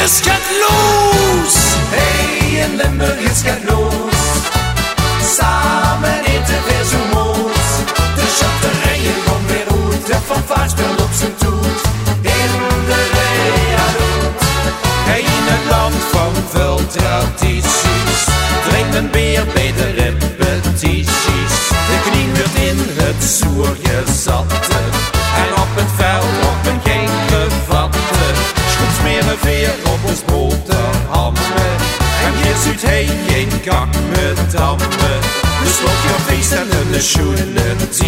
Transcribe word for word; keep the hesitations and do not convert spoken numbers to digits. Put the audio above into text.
het gaat los. Hey, in Limburg, het gaat los. Samen eten weer zo moos. De chatterijen gaan weer uit. De fanfare speelt op zijn toet. In de Readoet. Hey, in het land van veel tradities drinkt men bier bij de repetities. De knie wordt in het zoer gezatte en op het veld wordt men geen gevatte. Schoen smeren veer op ons boterhammen en hier zuid hij geen kak met dammen. Dus wordt je feest en de schoenen